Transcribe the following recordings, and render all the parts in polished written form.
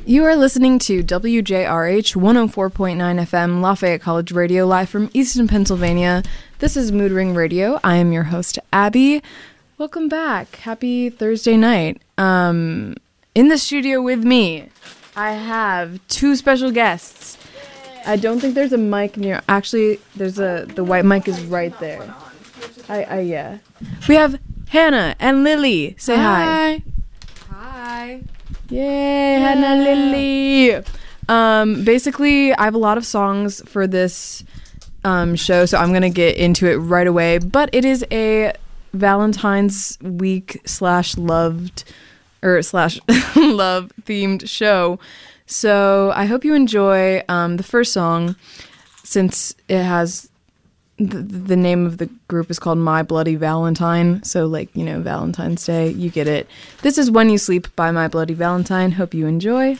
You are listening to WJRH 104.9 FM Lafayette College Radio, live from Easton, Pennsylvania. This is Mood Ring Radio. I am your host, Abby. Welcome back. Happy Thursday night. In the studio with me, I have two special guests. I don't think there's a mic near. Actually, the white mic is right there. Yeah. We have Hannah and Lily. Say hi. Hi. Yay, Hannah, Lily. Basically, I have a lot of songs for this show, so I'm gonna get into it right away. But it is a Valentine's week / loved or / love themed show. So I hope you enjoy the first song, since it has the name of the group is called My Bloody Valentine. So, like, you know, Valentine's Day, you get it. This is When You Sleep by My Bloody Valentine. Hope you enjoy.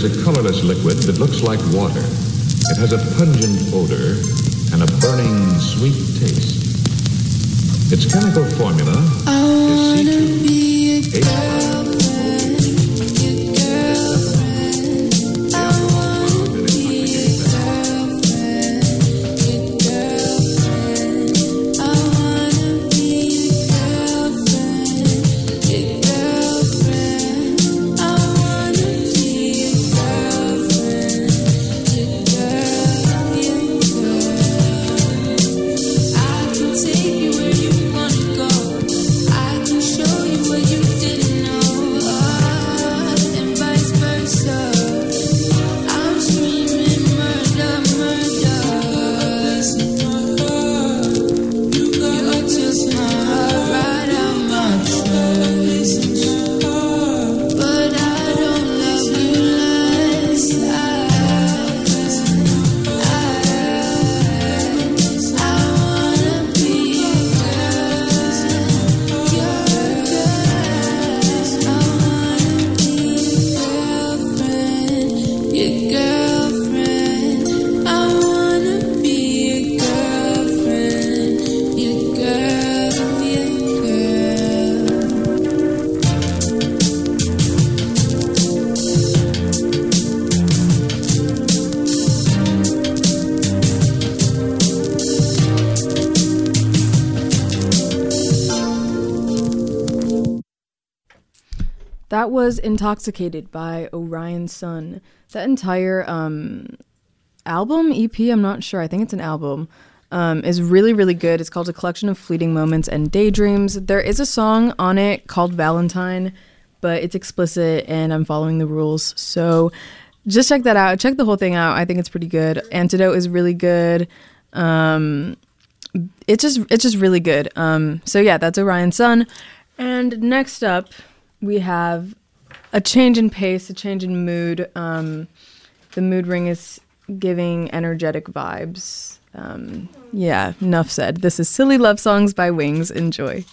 is a colorless liquid that looks like water. It has a pungent odor and a burning, sweet taste. Its chemical formula is C2H5. That was Intoxicated by Orion Sun. That entire album, EP, I'm not sure. I think it's an album. Is really, really good. It's called A Collection of Fleeting Moments and Daydreams. There is a song on it called Valentine, but it's explicit and I'm following the rules. So just check that out. Check the whole thing out. I think it's pretty good. Antidote is really good. It's just really good. So yeah, that's Orion Sun. And next up, we have a change in pace, a change in mood. The mood ring is giving energetic vibes. Yeah, enough said. This is Silly Love Songs by Wings. Enjoy.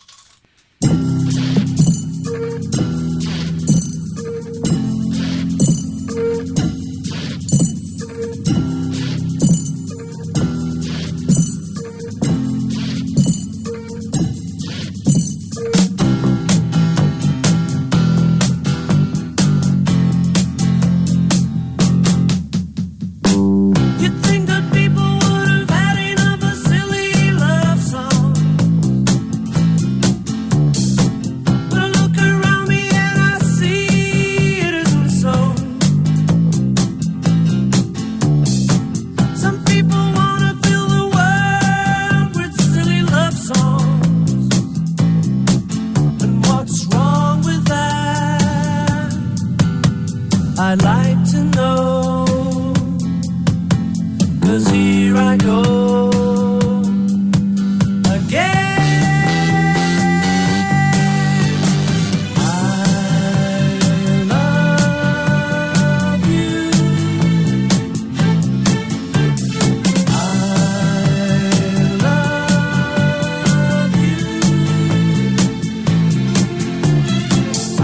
I'd like to know, 'cause here I go again. I love you. I love you. I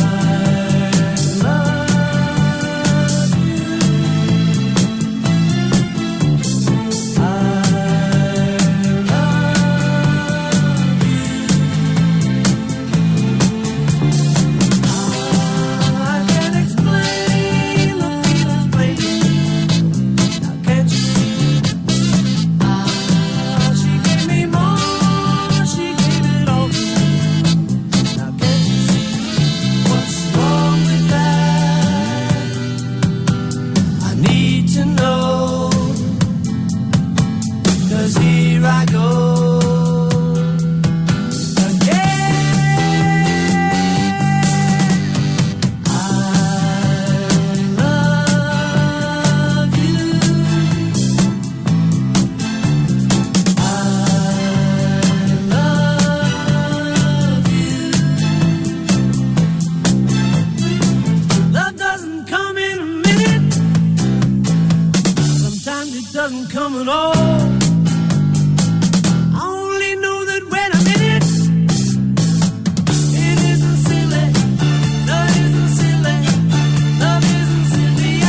doesn't come at all. I only know that when I'm in it, it isn't silly. Love isn't silly. Love isn't silly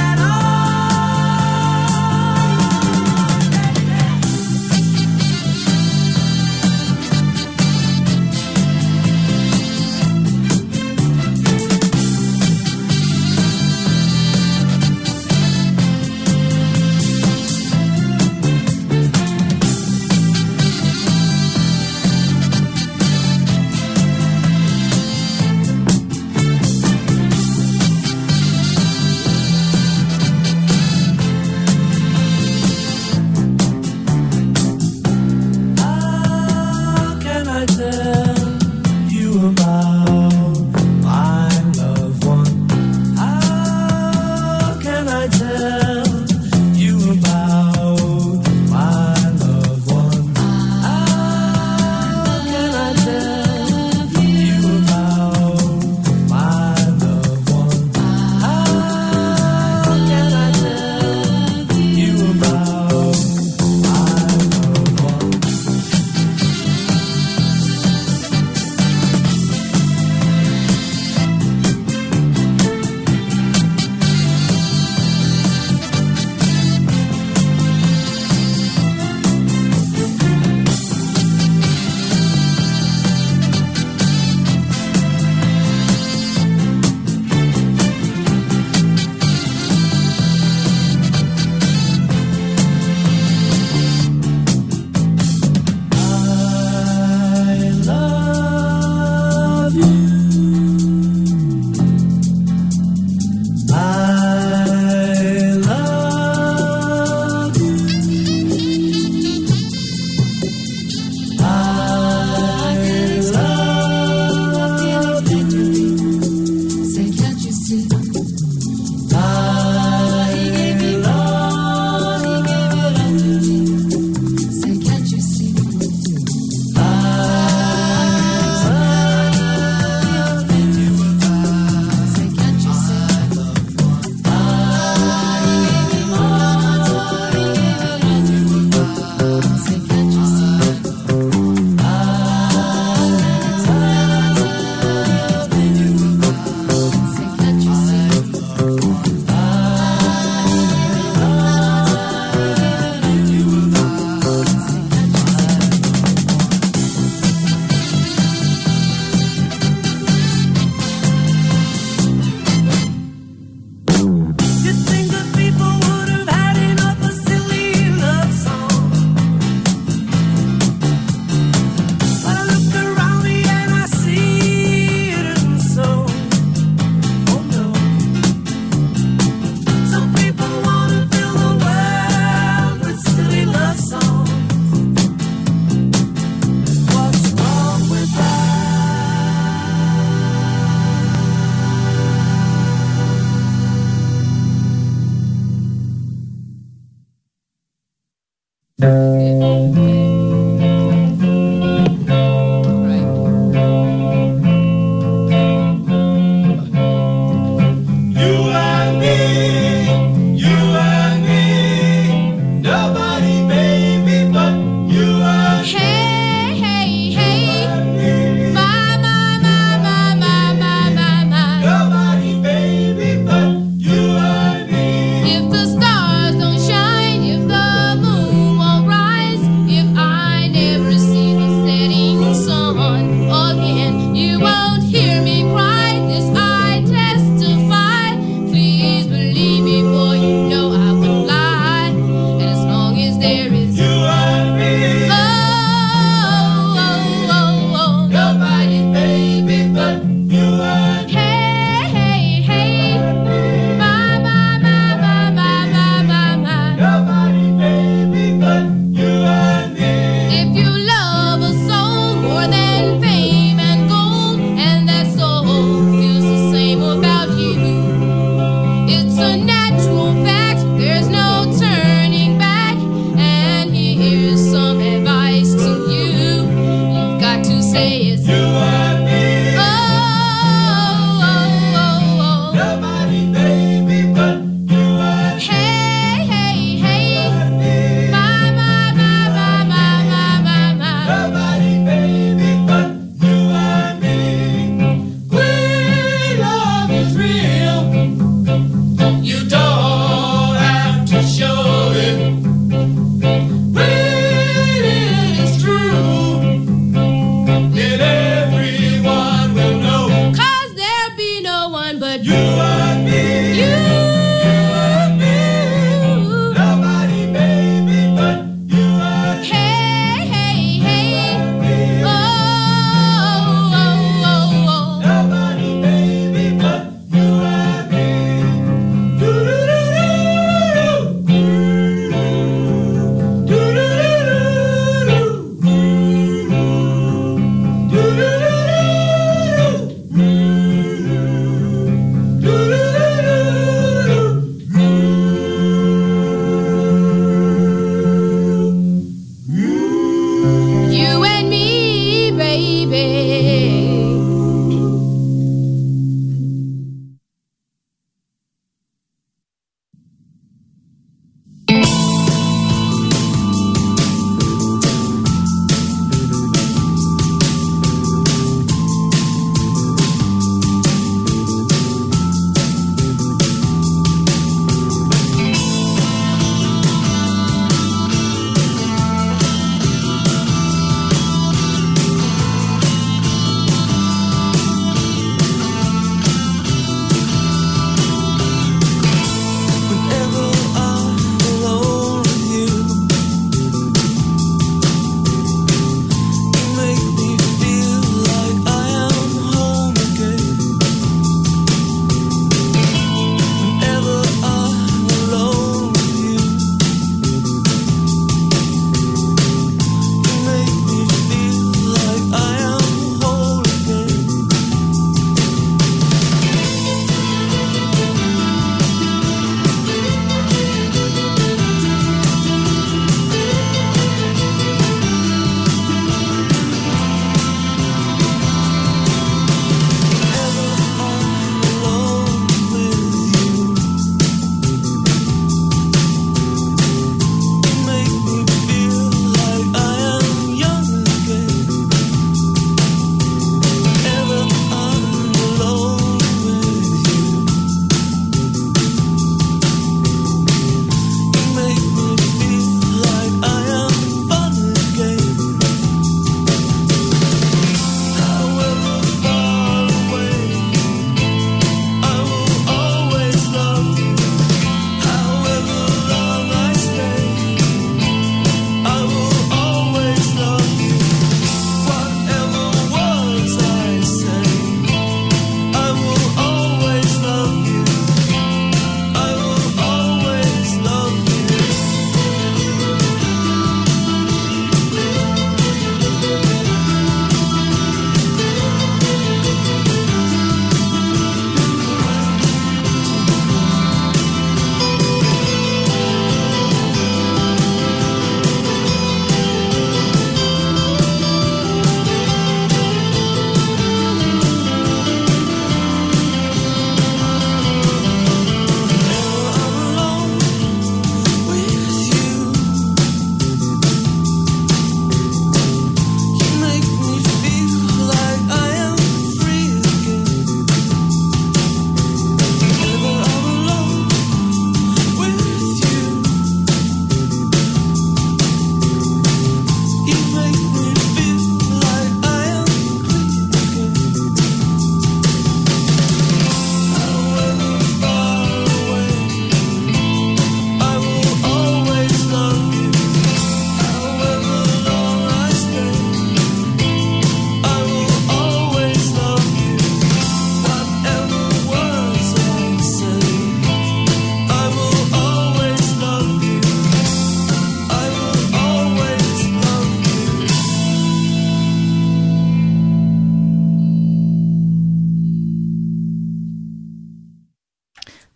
If the stars don't shine, if the moon won't rise.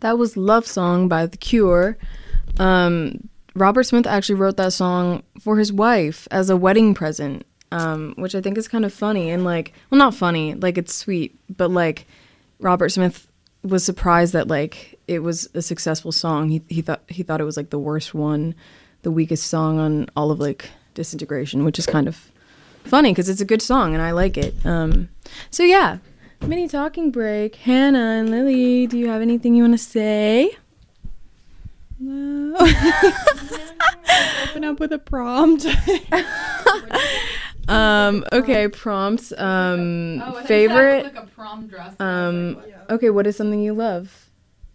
That was Love Song by The Cure. Robert Smith actually wrote that song for his wife as a wedding present, which I think is kind of funny and like, well, not funny, like it's sweet, but like Robert Smith was surprised that like it was a successful song. He thought it was like the worst one, the weakest song on all of like Disintegration, which is kind of funny because it's a good song and I like it. So yeah, mini talking break. Hannah and Lily, do you have anything you want to say? No. Open up with a prompt. Okay, prompts. Favorite. Like a prom dress. Okay, what is something you love?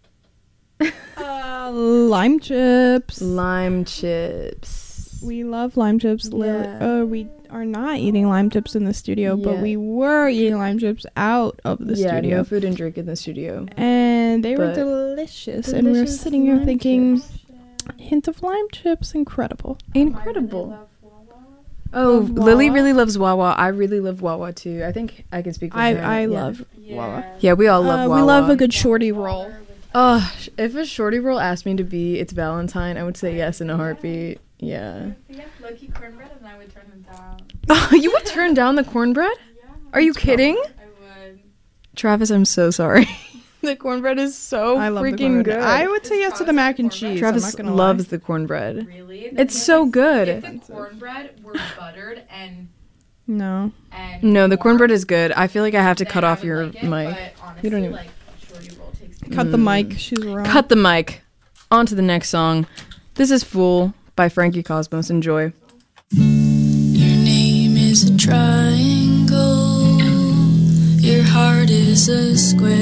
Lime chips. Lime chips. We love lime chips. Yeah. We are not eating lime chips in the studio, but Yeah. we were eating lime chips out of the studio. No food and drink in the studio. And they were But delicious. And we were delicious sitting here lime thinking, chips. hint of lime chips, incredible. Incredible. Oh, Love Lily Wawa. really loves Wawa. I really love Wawa too. I think I can speak for her. I Yeah. love Wawa. Yeah, we all love Wawa. We love a good shorty roll. If a shorty roll asked me to be its Valentine, I would say yes in a heartbeat. Yeah. Yes, low-key cornbread, and I would turn them down. Oh, you would turn down the cornbread? Are you kidding? I would. Travis, I'm so sorry. The cornbread is so I love the freaking cornbread. good. I would say yes to the mac and cheese. Travis I'm not gonna loves lie. the cornbread. Really? It's so good. If the cornbread were buttered and No. No, the warm, cornbread is good. I feel like I have to then cut I off would your like it, mic. But honestly, You don't even- like shorty roll takes me. Cut the mic. She's wrong. Cut the mic. On to the next song. This is Fool by Frankie Cosmos. Enjoy. Your name is a triangle. Your heart is a square.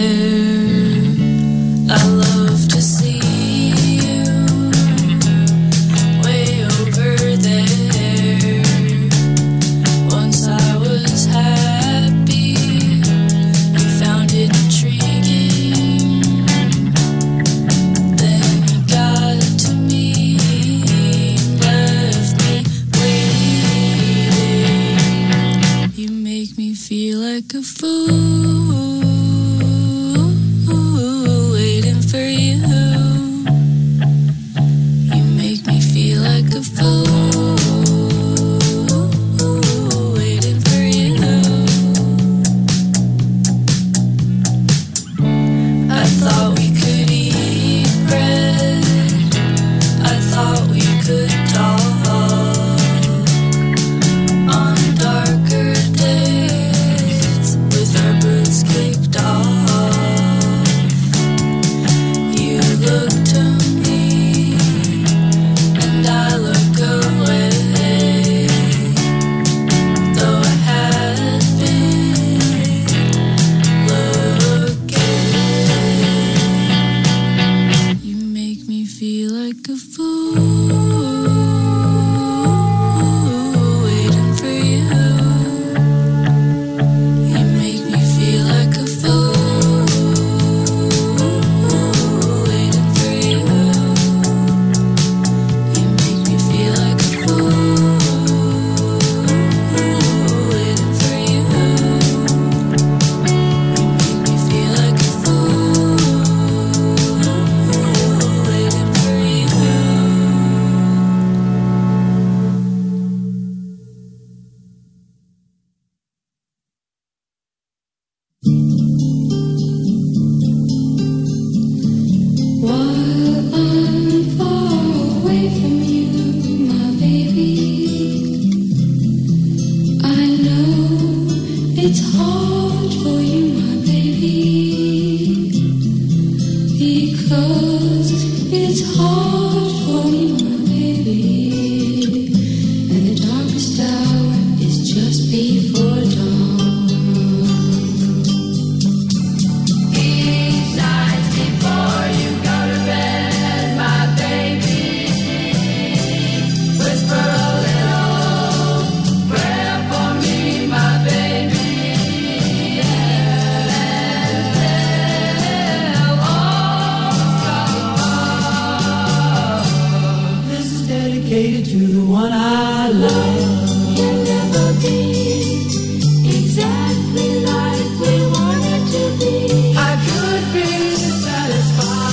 I love to see you way over there. Once I was happy. You found it intriguing. Then you got to me, left me waiting. You make me feel like a fool, waiting for you. You make me feel like a fool, waiting for you. I thought we could eat bread. I thought we could talk on darker days with our boots kicked off. You look to me and I look away, though I had been looking. You make me feel like a fool, waiting for you. You make me feel like a fool, waiting for you. You make me feel like a fool, waiting for you. You make me feel like a fool, waiting for you. While I'm far away from you, my baby, I know it's hard for you, my baby, because it's hard for me, my baby, and the darkest hour is just before dawn. This is dedicated to the one I love. You'll never be exactly like we wanted to be. I could be satisfied.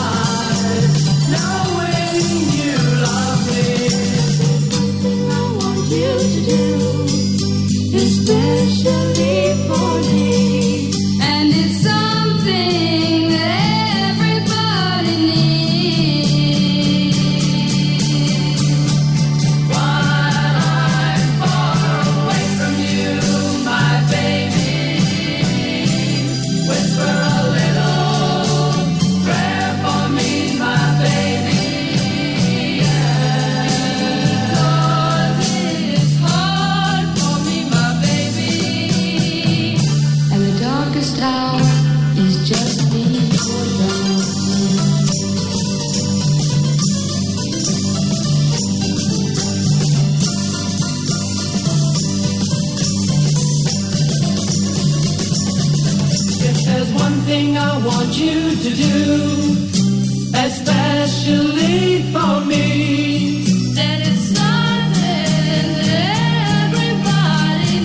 want you to do, especially for me. Then it's something that everybody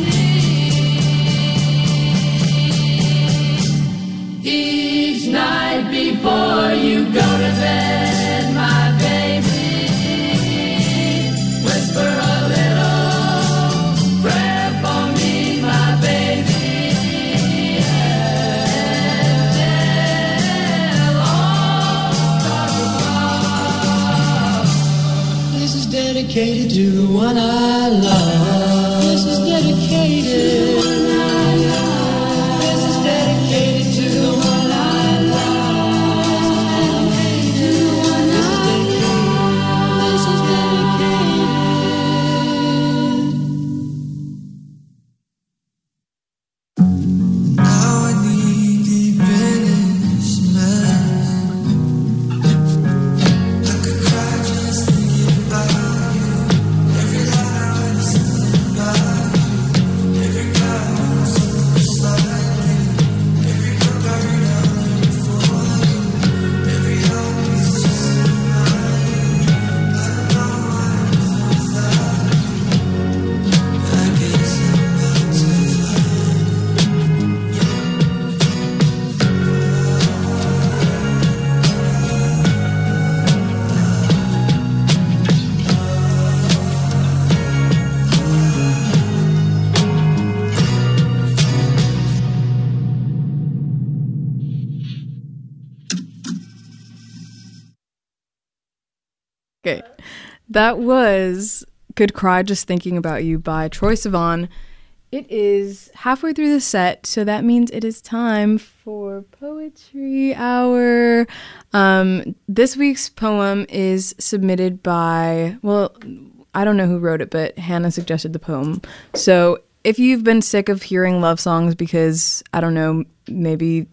needs. Each night before you go to bed, my baby, whisper a little prayer for me, my baby. This is dedicated to the one I love. This is dedicated. This is dedicated to the one I love. This is dedicated. Now I need deep in this mess. I could cry just thinking about you. Every line I write is something about you. Every guy wants something beside you. Every book I read I'm looking for you. Every heartbeat is just a reminder. I don't know why I'm without you. I guess I'm about to Okay. That was Could Cry Just Thinking About You by Troye Sivan. It is halfway through the set, so that means it is time for Poetry Hour. This week's poem is submitted by, well, I don't know who wrote it, but Hannah suggested the poem. So if you've been sick of hearing love songs because, I don't know, maybe,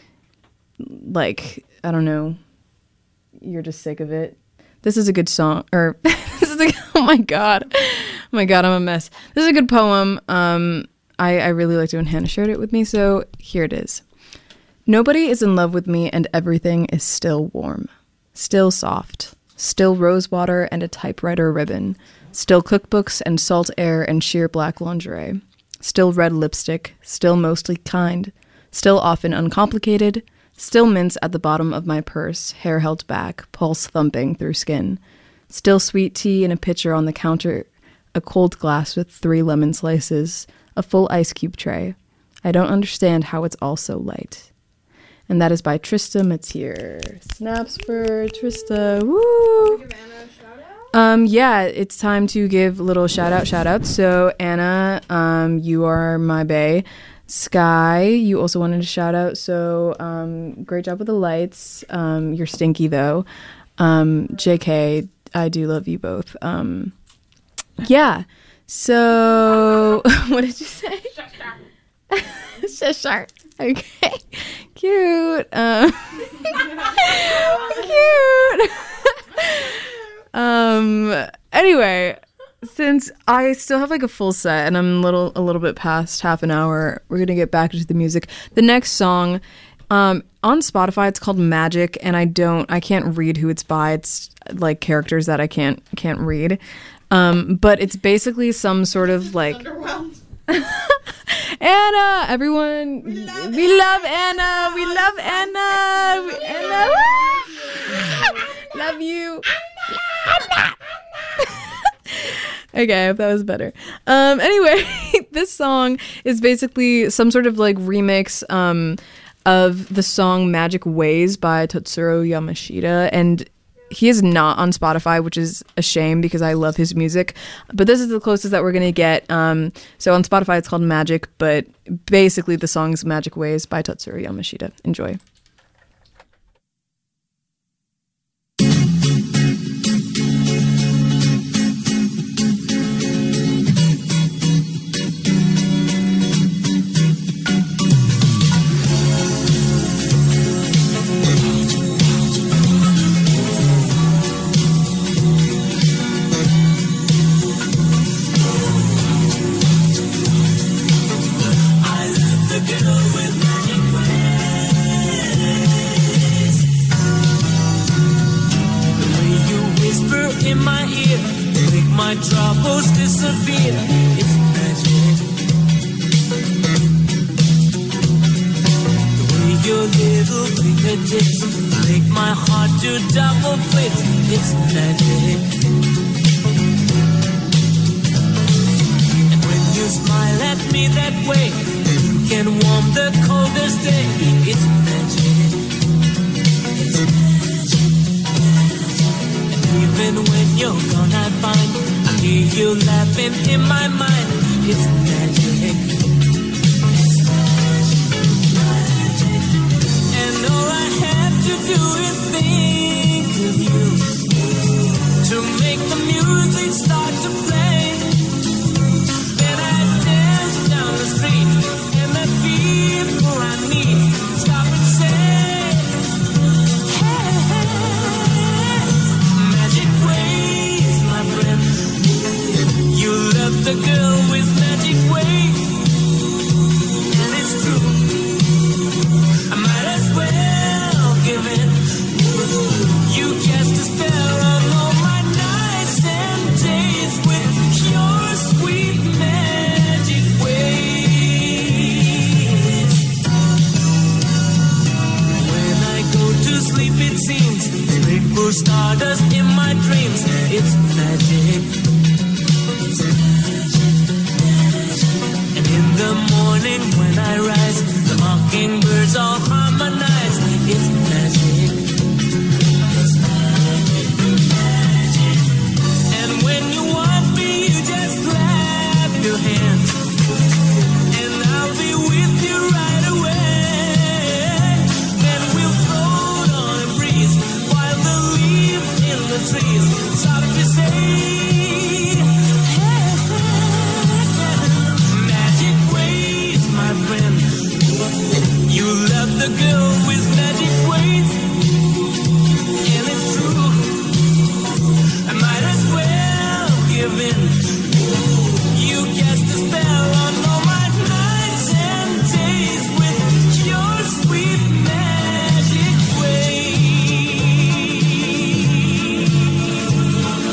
like, I don't know, you're just sick of it. This is a good song, or this is a, oh my god, I'm a mess. This is a good poem. I really liked it when Hannah shared it with me, so here it is. Nobody is in love with me and everything is still warm, still soft, still rosewater and a typewriter ribbon, still cookbooks and salt air and sheer black lingerie, still red lipstick, still mostly kind, still often uncomplicated, still mints at the bottom of my purse, hair held back, pulse thumping through skin. Still sweet tea in a pitcher on the counter, a cold glass with 3 lemon slices, a full ice cube tray. I don't understand how it's all so light. And that is by Trista Matier. Snaps for Trista. Woo! Yeah, it's time to give little shout-outs. So Anna, you are my bae. Sky, you also wanted a shout out, so great job with the lights. You're stinky though. JK, I do love you both. Yeah, so what did you say? Shashar. Okay, cute. Cute. Anyway, since I still have like a full set and I'm a little bit past half an hour, we're gonna get back into the music. The next song, on Spotify, it's called Magic, and I can't read who it's by. It's like characters that I can't read. But it's basically some sort of like Anna, everyone, we love Anna. We love Anna. Anna, love you. Anna. Okay, I hope that was better. Anyway, this song is basically some sort of like remix of the song Magic Ways by Tatsuro Yamashita, and he is not on Spotify, which is a shame because I love his music, but this is the closest that we're gonna get. So on Spotify it's called Magic, but basically the song's Magic Ways by Tatsuro Yamashita. Enjoy. with magic ways. in my ear, make my troubles disappear. It's magic. The way your little fingertips make my heart do double flips. It's magic. And when you smile at me that way, you can warm the coldest day. It's magic. It's magic. Even when you're gone, I find I hear you laughing in my mind. It's magic. It's magic. And all I have to do is think of you to make the music start to play. Then I dance down the street and the people I meet stop and say, the girl with magic ways, and it's true. I might as well give in. You cast a spell on all my nights and days with your sweet magic ways. When I go to sleep, it seems rainbow stardust in my dreams. It's magic. In the morning when I rise, the mockingbirds all harmonize. It's magic. It's magic. Magic. And when you want me, you just clap your hands, and I'll be with you right away. Then we'll float on a breeze while the leaves in the trees softly say, you love the girl with magic ways, and it's true. I might as well give in. You cast a spell on all my nights and days with your sweet magic ways.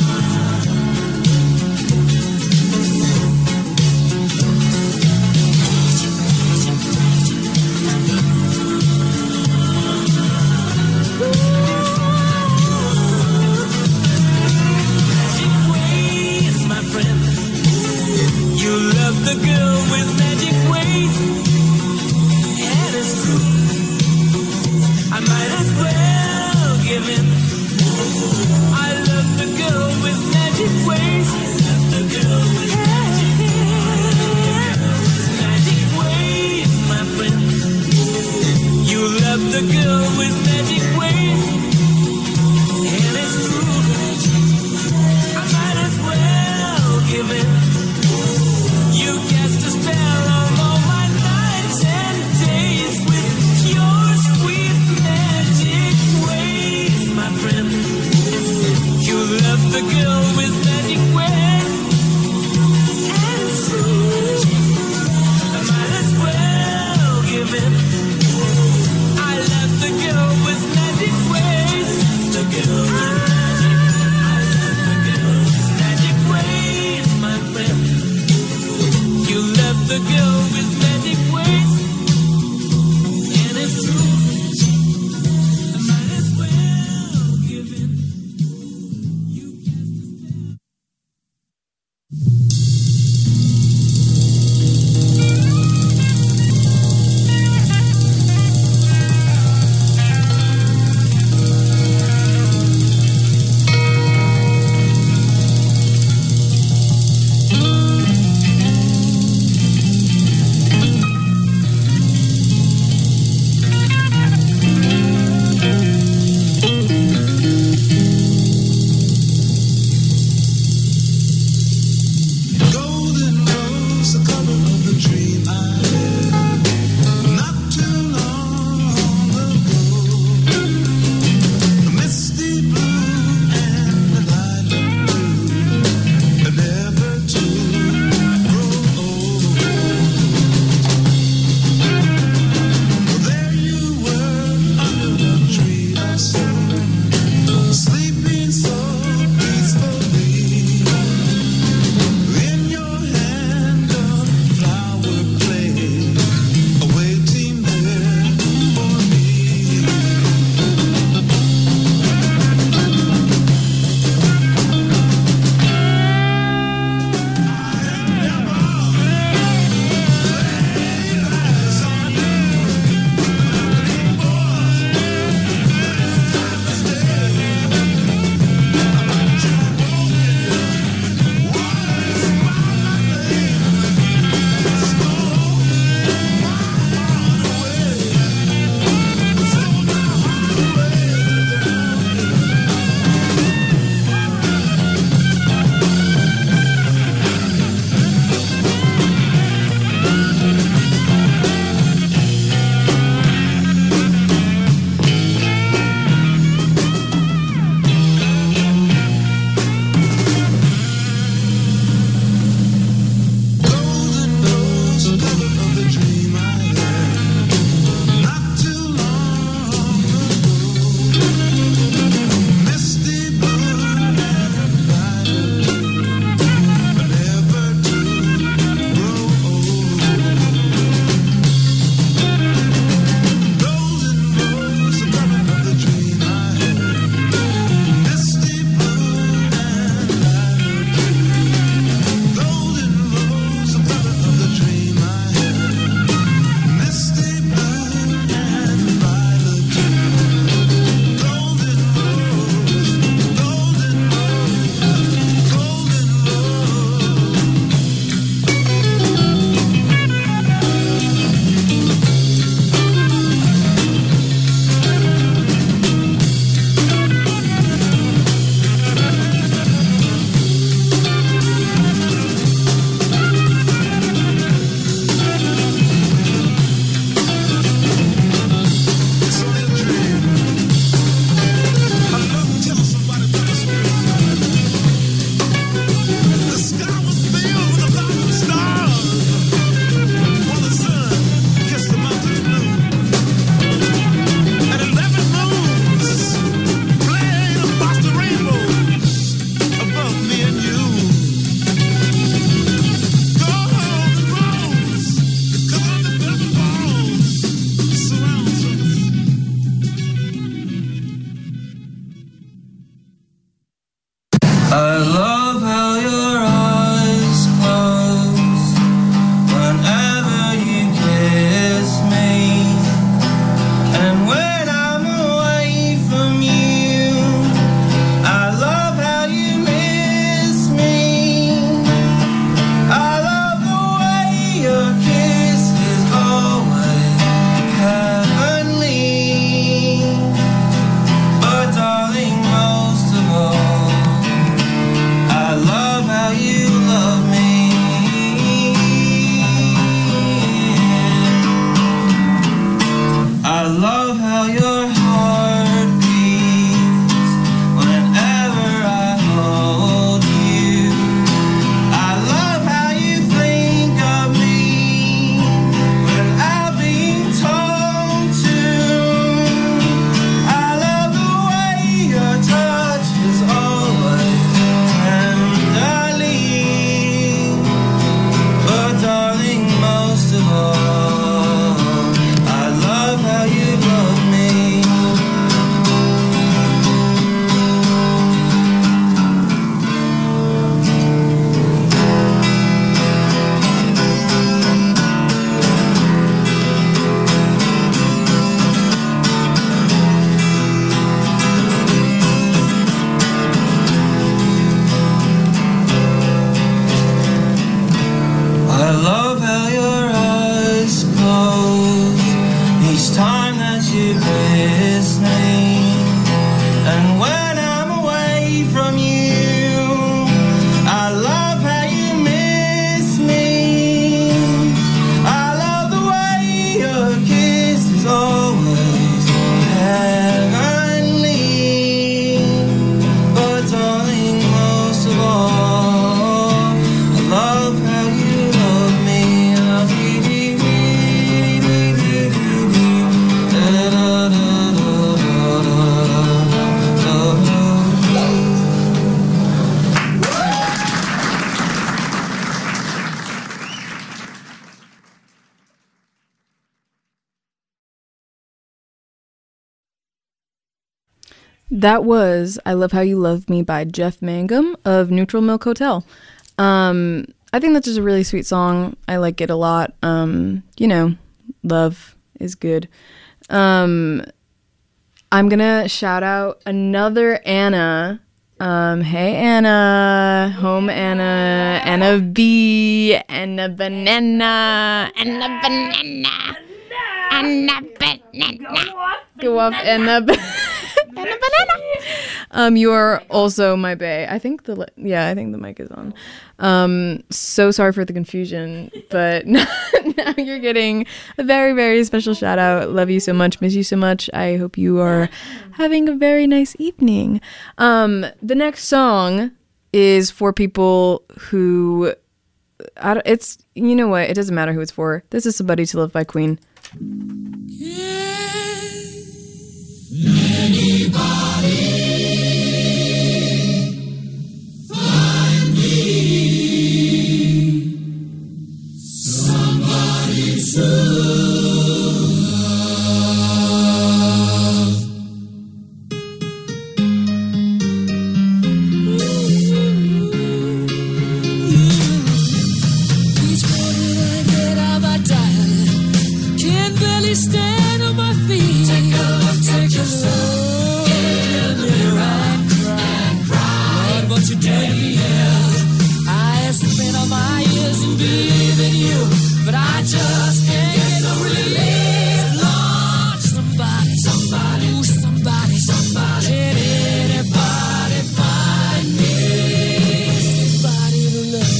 I love how your eyes close whenever you kiss me, and when I'm away from you, I love how you miss me. I love the way your kiss is always heavenly, but darling, most of all, I love how you love me. I love how your heart beats whenever I hold you. I love how you think of me without being told to. I love the way your touch is always tenderly, but darling, most of all, I love how you love me. I love how your eyes close each time that you kiss me, and when I'm away from you, I love how you miss me. I love the way your kiss is always heavenly, but darling, most of all, I love how you love me. That was I Love How You Love Me by Jeff Mangum of Neutral Milk Hotel. I think that's just a really sweet song. I like it a lot. Love is good. I'm gonna shout out another Anna. Hey Anna, home Anna, Anna B, Anna Banana, Anna Banana, Anna Banana. Go off, Anna Banana. You are also my bae. I think the mic is on. So sorry for the confusion, but now you're getting a very, very special shout out. Love you so much, miss you so much. I hope you are having a very nice evening. The next song is for people who, it's, you know what? It doesn't matter who it's for. This is Somebody to Love by Queen. Stand on my feet. Take a look at yourself. Get a little and cry. Lord, what you doing here? I have spent all my years in believing you, but I just can't get no relief. Lord, somebody, ooh, somebody, can anybody find me somebody to love?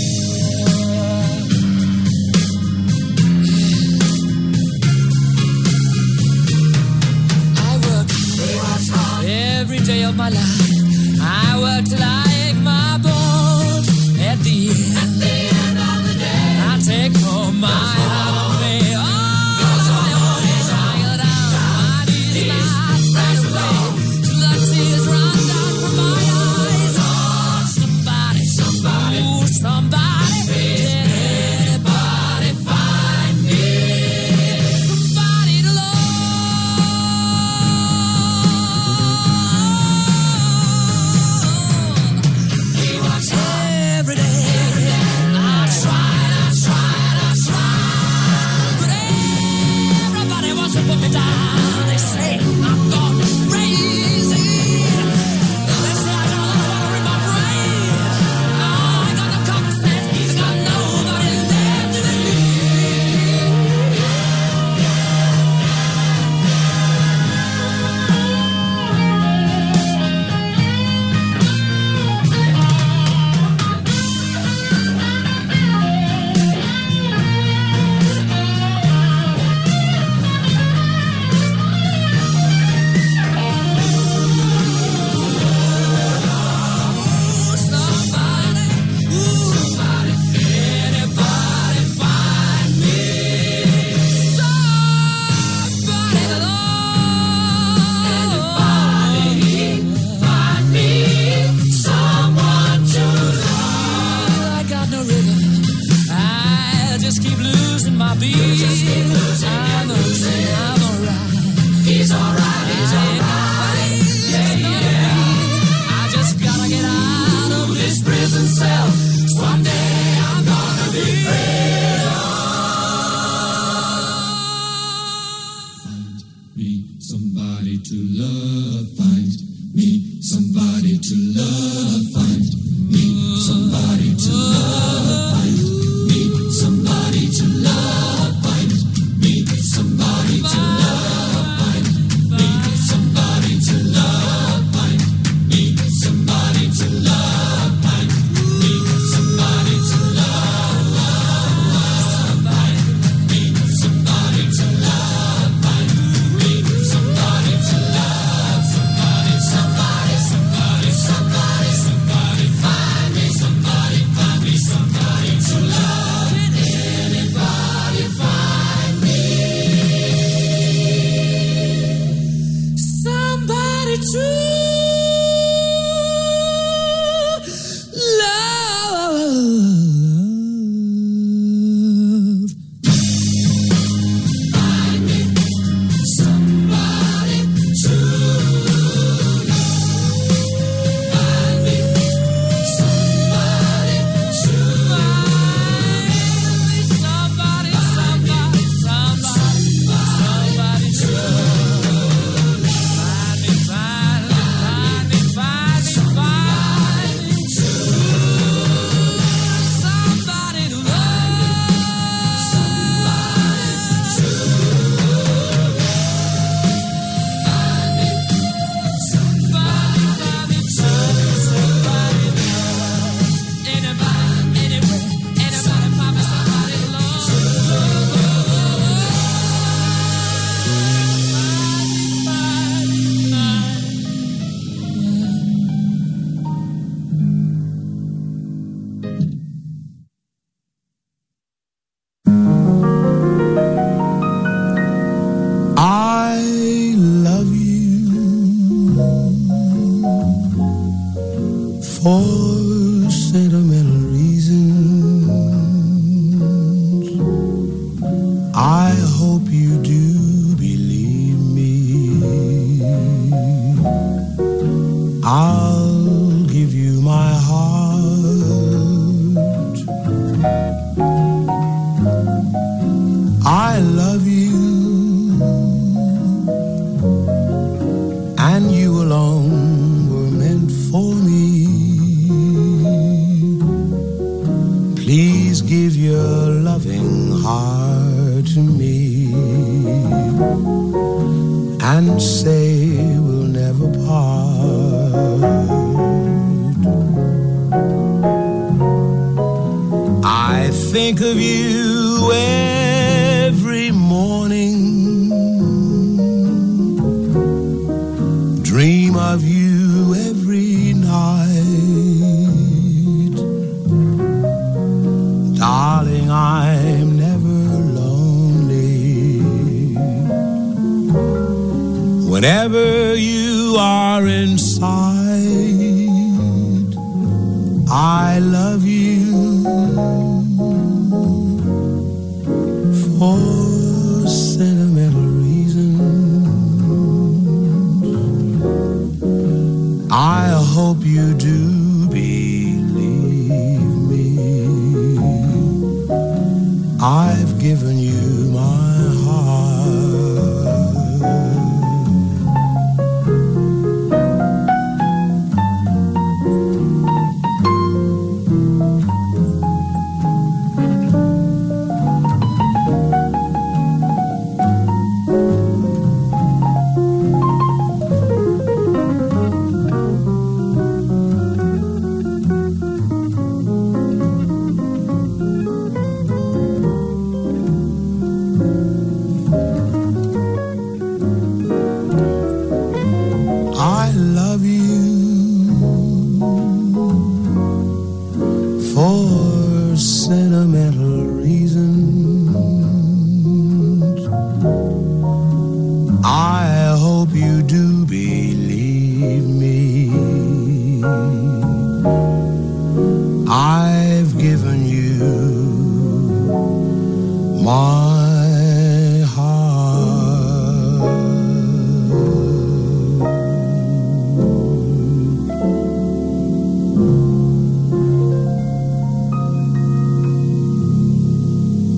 Every day of my life, I work till I ache my bones. At the end of the day, I take home my half of me. sentimental reasons, I hope you do believe me. I'll give you my heart. I love you, and you alone were meant for me. Please give your loving heart to me and say we'll never part. I think of you every morning, dream of you every night. Darling, I'm never lonely whenever you are in sight. I love you for sentimental reasons. I hope you do believe me. I've given you my heart. I love you for sentimental reasons. I hope you do believe me. I've given you my heart.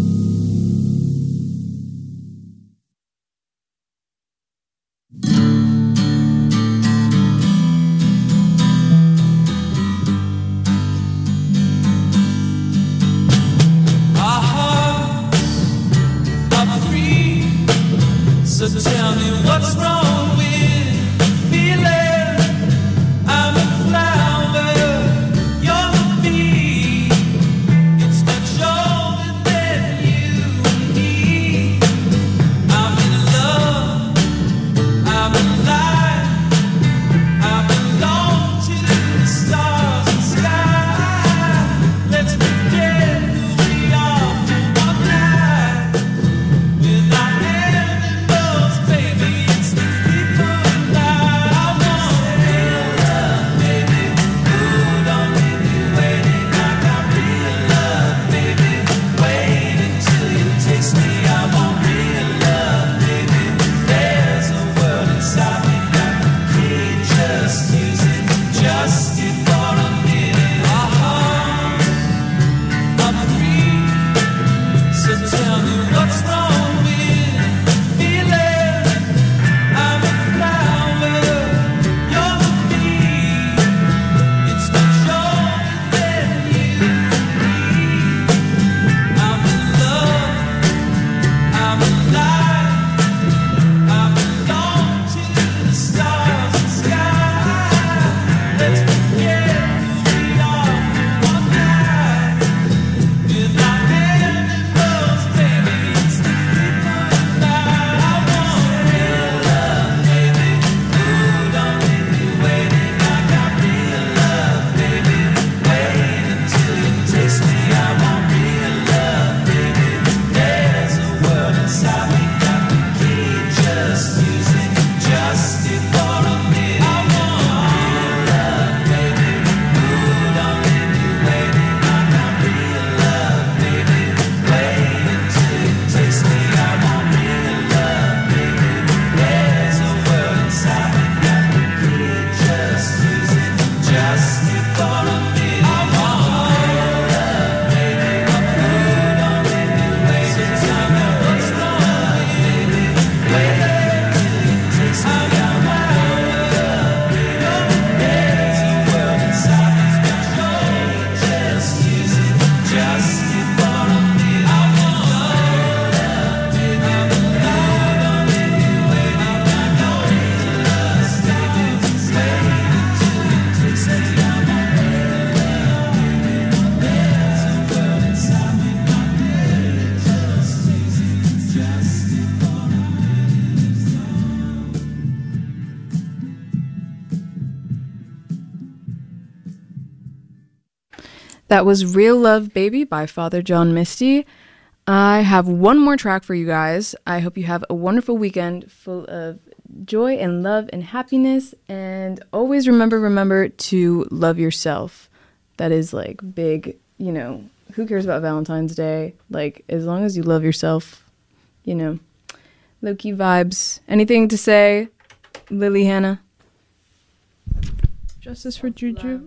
That was Real Love Baby by Father John Misty. I have one more track for you guys. I hope you have a wonderful weekend full of joy and love and happiness. And always remember to love yourself. That is like big, you know, who cares about Valentine's Day? Like, as long as you love yourself, you know, low-key vibes. Anything to say, Lily Hannah? Justice for Juju.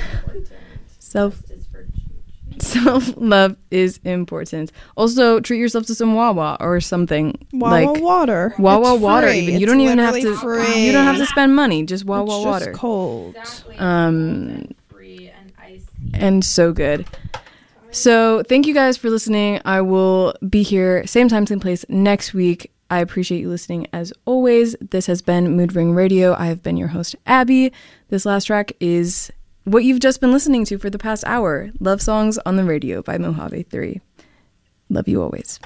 Self-love is important. Also, treat yourself to some Wawa or something. Wawa like water. Wawa It's water. free. Even you It's don't even have literally to. free. You don't have to spend money. Just Wawa It's just water. cold. Exactly. Free and icy. And so good. So thank you guys for listening. I will be here same time, same place next week. I appreciate you listening as always. This has been Mood Ring Radio. I have been your host, Abby. This last track is what you've just been listening to for the past hour. Love Songs on the Radio by Mojave 3. Love you always.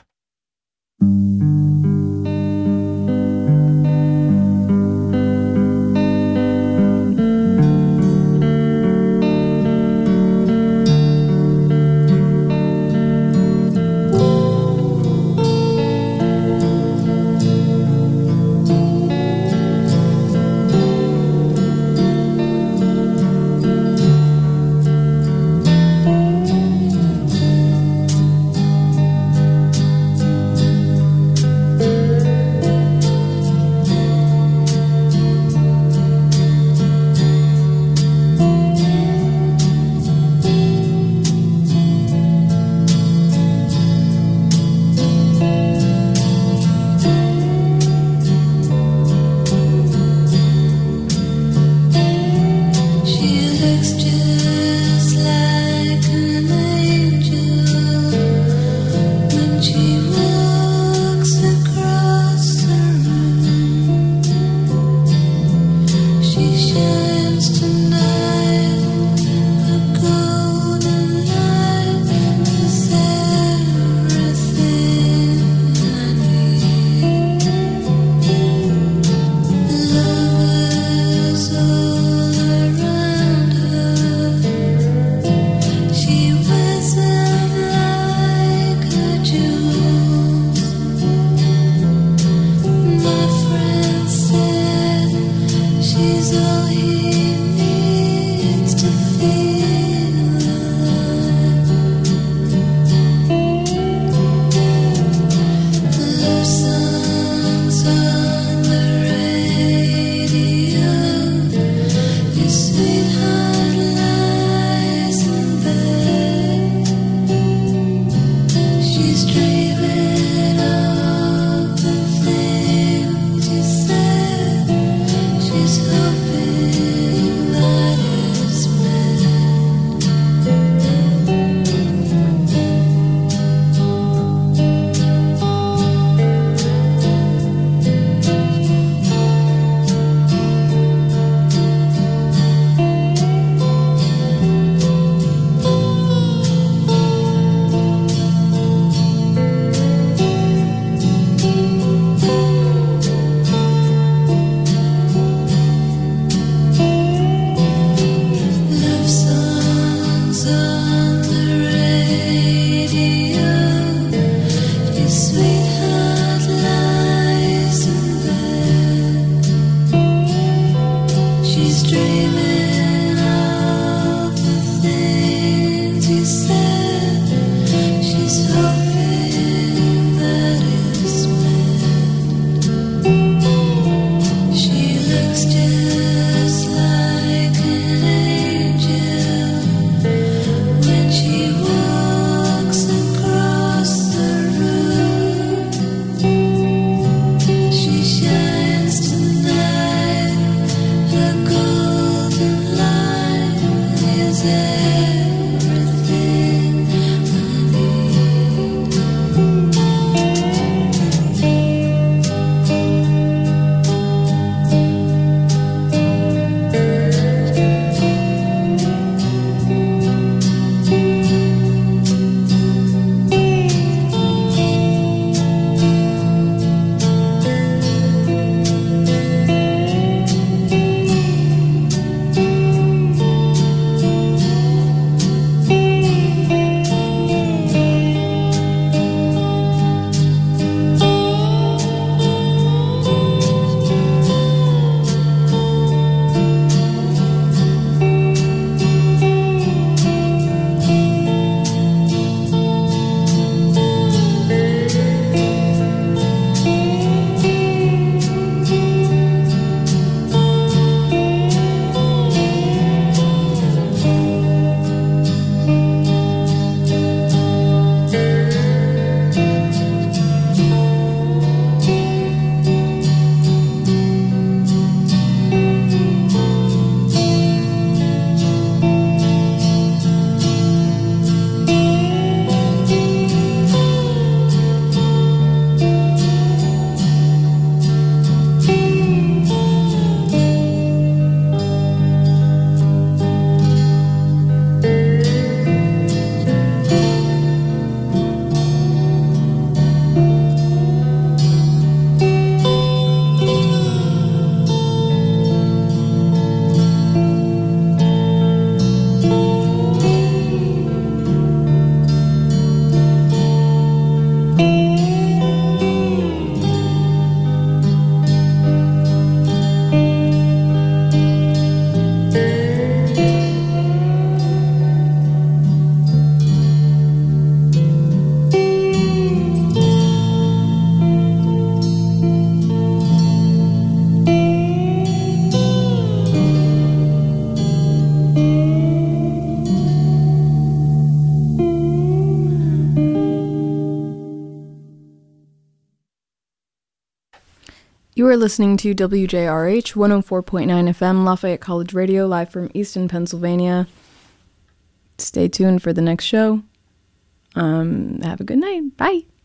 You are listening to WJRH 104.9 FM, Lafayette College Radio, live from Easton, Pennsylvania. Stay tuned for the next show. Have a good night. Bye.